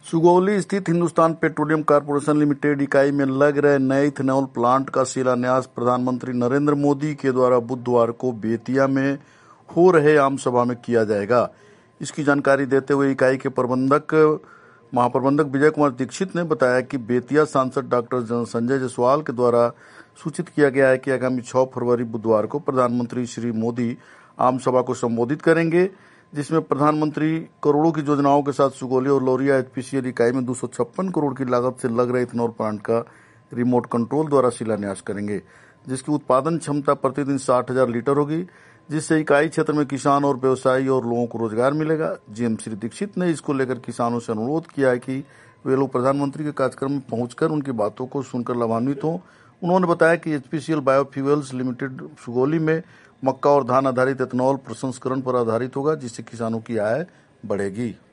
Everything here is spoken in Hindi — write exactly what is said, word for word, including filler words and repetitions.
सुगौली स्थित हिंदुस्तान पेट्रोलियम कॉर्पोरेशन लिमिटेड इकाई में लग रहे नए इथेनॉल प्लांट का शिलान्यास प्रधानमंत्री नरेंद्र मोदी के द्वारा बुधवार को बेतिया में हो रहे आम सभा में किया जाएगा। इसकी जानकारी देते हुए इकाई के प्रबंधक महाप्रबंधक विजय कुमार दीक्षित ने बताया कि बेतिया सांसद डॉक्टर संजय जायसवाल के द्वारा सूचित किया गया है कि आगामी छह फरवरी बुधवार को प्रधानमंत्री श्री मोदी आम सभा को संबोधित करेंगे, जिसमें प्रधानमंत्री करोड़ों की योजनाओं के साथ सुगौली और लोरिया एचपीसीएल इकाई में दो सौ छप्पन करोड़ की लागत से लग रहे इथेनॉल प्लांट का रिमोट कंट्रोल द्वारा शिलान्यास करेंगे, जिसकी उत्पादन क्षमता प्रतिदिन साठ हजार लीटर होगी, जिससे इकाई क्षेत्र में किसान और व्यवसायी और लोगों को रोजगार मिलेगा। जीएम श्री दीक्षित ने इसको लेकर किसानों से अनुरोध किया है कि वे लोग प्रधानमंत्री के कार्यक्रम में पहुंचकर उनकी बातों को सुनकर लाभान्वित हों। उन्होंने बताया कि एचपीसीएल बायोफ्यूल्स लिमिटेड सुगौली में मक्का और धान आधारित एथेनॉल प्रसंस्करण पर आधारित होगा, जिससे किसानों की आय बढ़ेगी।